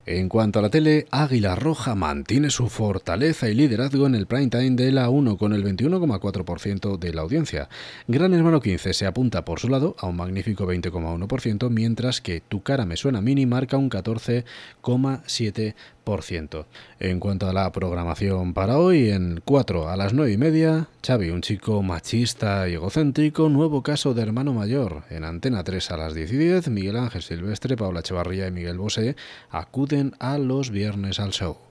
En cuanto a la tele, Águila Roja mantiene su fortaleza y liderazgo en el prime time de la 1 con el 21,4% de la audiencia. Gran Hermano 15 se apunta por su lado a un magnífico 20,1%, mientras que Tu cara me suena mini marca un 14,7%. En cuanto a la programación para hoy, en 4 a las 9:30, Xavi, un chico machista y egocéntrico, nuevo caso de hermano mayor. En Antena 3 a las 10:10, Miguel Ángel Silvestre, Paula Echevarría y Miguel Bosé acuden a los viernes al show.